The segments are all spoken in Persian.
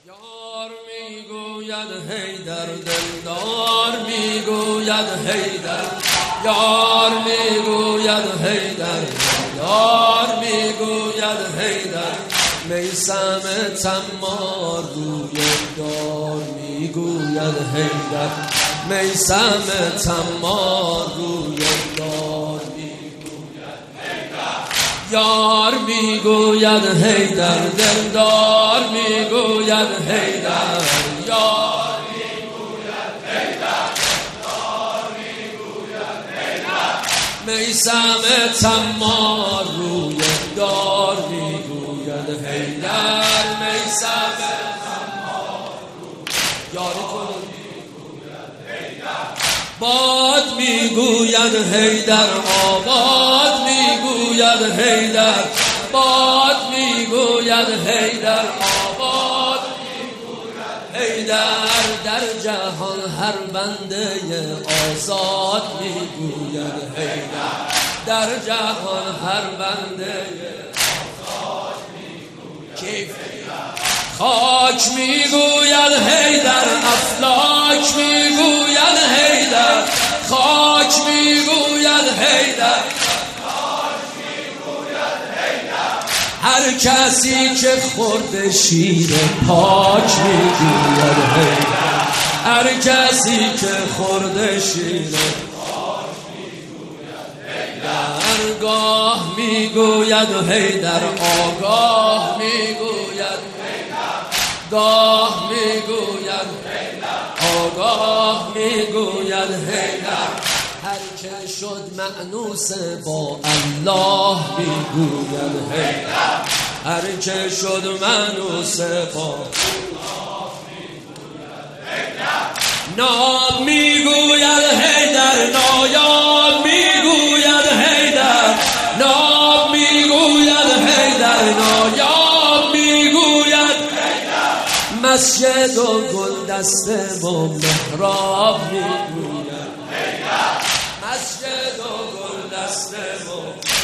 یار میگوید حیدر، دلدار میگوید حیدر. یار میگوید حیدر، یار میگوید حیدر. میثم طماع روی دار میگوید حیدر. میثم طماع روی دار میگوید حیدر. یار میگوید حیدر، دلدار میگوید حیدر. یار میگوید حیدر، دلدار میگوید حیدر. میثم طماع روی دار میگوید حیدر. میثم طماع یاری کن میگوید حیدر. باد میگوید حیدر، آباد میگوید حیدر. باد میگوید حیدر، آباد میگوید حیدر. در جهان هر بنده آزاد میگوید حیدر. در جهان هر بنده آزاد میگوید حیدر. خاک میگوید حیدر، افلاک میگوید حیدر. خاک میگوید حیدر، هر کسی که خورده شیر پاک میگوید حیدر. هر کسی که خورده شیر پاک میگوید حیدر. گاه میگوید حیدر، آگاه میگوید حیدر. گاه میگوید حیدر، آگاه میگوید حیدر. هر که شد مأنوس با الله میگوید حیدر. هر که شد مأنوس با الله میگوید حیدر. ناب میگوید حیدر، نایاب میگوید حیدر. ناب میگوید حیدر، نایاب میگوید حیدر. مسجد و گلدسته و محراب میگوید حیدر. مسجد و گلدسته و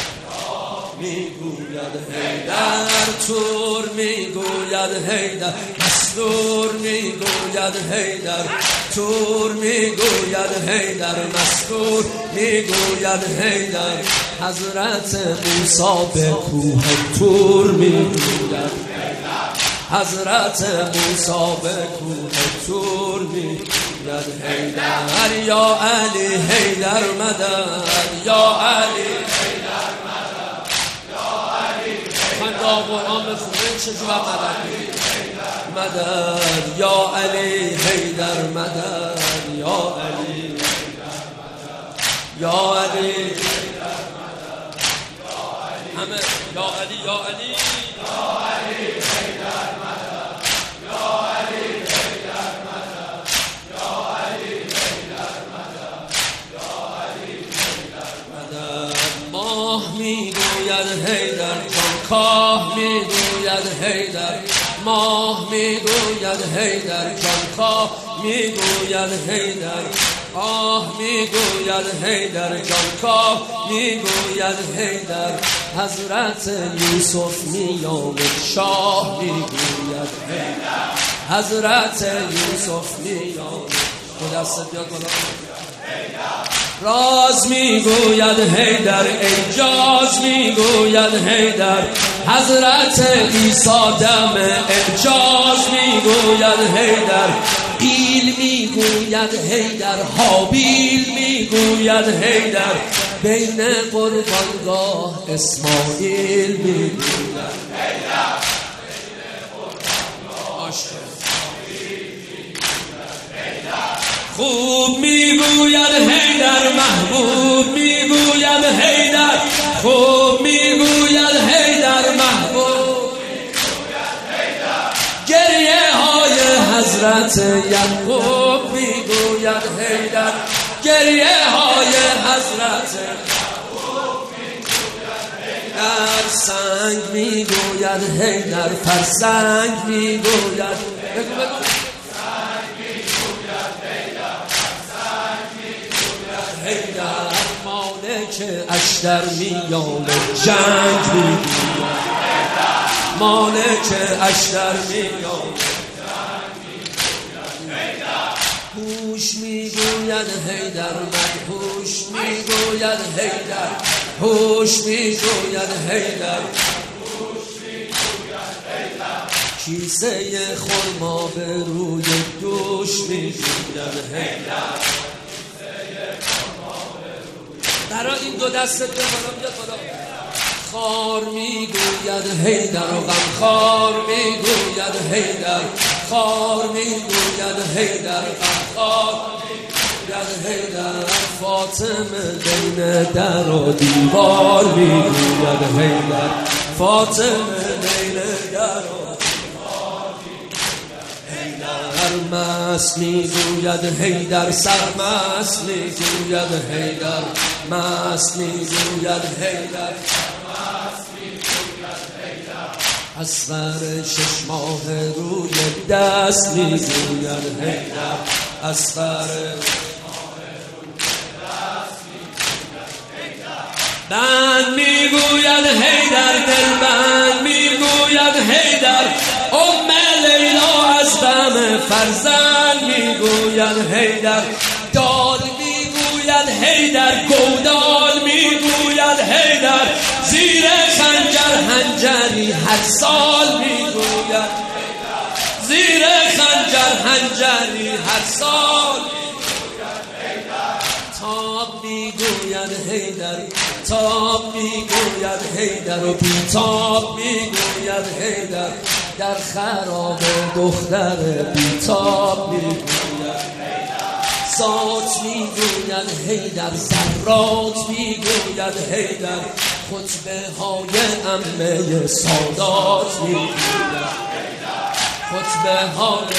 میگوید حیدر. تور میگوید حیدر، مستور میگوید حیدر. تور میگوید حیدر، مستور میگوید حیدر. حضرت موسی به کوه طور میگوید حیدر. حضرت موسی به کوه طور میگوید حیدر. یا علی حیدر مدد، یا علی حیدر مدد. یا علی من دا قرآن بخونیم چجور مدد میگید مدد. یا علی حیدر مدد، یا علی حیدر مدد. یا علی حیدر مدد، یا علی همه یا علی، یا علی، یا علی حیدر مدد. یا علی حیدر مدد، یا علی حیدر مدد. یا علی حیدر مدد. ماه میگوید حیدر، جانکاه میگوید حیدر. ماه میگوید حیدر، جانکاه میگوید حیدر. آه میگوید حیدر، جانکاه میگوید حیدر. حضرت یوسف میامد شاه میگوید حیدر. حضرت یوسف میامد. دست بیاد بالا. راز میگوید حیدر، اعجاز میگوید حیدر. حضرت عیسی دم اعجاز میگوید حیدر. قیل میگوید حیدر، حابیل میگوید حیدر. بین قربانگاه اسماعیل میگوید حیدر. خوب میگوید حیدر، محبوب میگوید حیدر. خوب میگوید حیدر، محبوب میگوید حیدر. گریه های حضرت یعقوب میگوید حیدر. گریه های حضرت یعقوب میگوید حیدر. سنگ میگوید حیدر، فرسنگ میگوید. حیدر مالک اشتر میان جنگ میگوید. مالک اشتر میان هوش میگوید حیدر مدهوش میگوید حیدر هوش میگوید حیدر کیسه خرما به روی دوش میگوید حیدر برای این دو دست به بالا بیاد بالا خار میگوید حیدر و غمخوار میگوید حیدر خار میگوید حیدر غمخوار میگوید حیدر فاطمه بین در و دیوار میگوید حیدر فاطمه بین در و دیوار حیدر مست میگوید حیدر سرمست میگوید حیدر مست میگوید حیدر اصغر 6 ماه روی دست میگوید حیدر اصغر 6 ماه روی دست میگوید حیدر بند میگوید حیدر دلبند میگوید حیدر لیلا از غم فرزند میگوید حیدر دال میگوید حیدر گودال میگوید حیدر زیر خنجر هنجری هر سال میگوید زیر خنجر هنجری هر سال تاب میگوید حیدر تاب میگوید حیدر و بیتاب میگوید حیدر در خراب دختر بیتاب میگوید ذات میگوید حیدر ذرات میگوید حیدر خطبه های عمه سادات میگوید خطبه های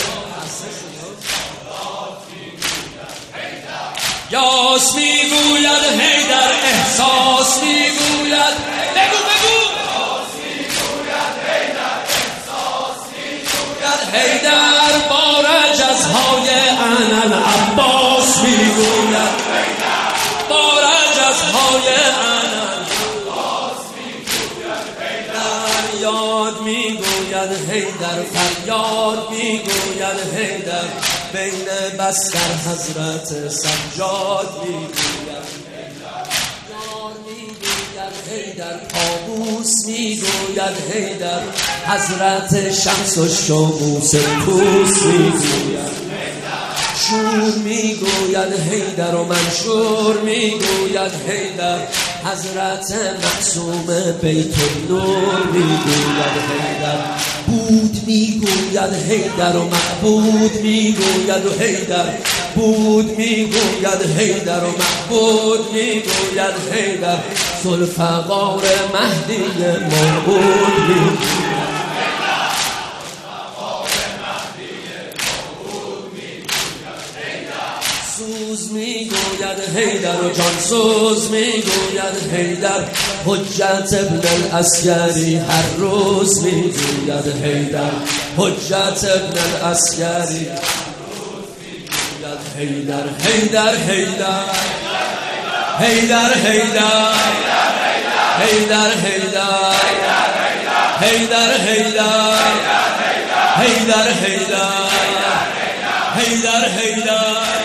یاس میگوید حیدر احساس میگوید بگو یاس میگوید حیدر احساس میگوید حیدر با رجزهای انل عباس میگوید حیدر با رجزهای انل عباس میگوید حیدر یاد میگوید حیدر فریاد میگوید حیدر بین بستر حضرت سجاد میگوید یار میگوید حیدر طاووس میگوید حیدر حضرت شمس و شموس طوس میگوید شور میگوید حیدر و منشور میگوید حیدر حضرت معصوم بیت النور میگوید حیدر بود میگوید حیدر و معبود میگوید و حیدر بود میگوید حیدر و معبود میگوید حیدر ذوالفقار مهدی موعود میگوید سوز میگوید حیدر و جان سوز میگوید حیدر حجت ابن العسکری هر روز میگوید حیدر حجت ابن العسکری حیدر حیدر حیدر حیدر حیدر حیدر حیدر حیدر حیدر حیدر حیدر حیدر حیدر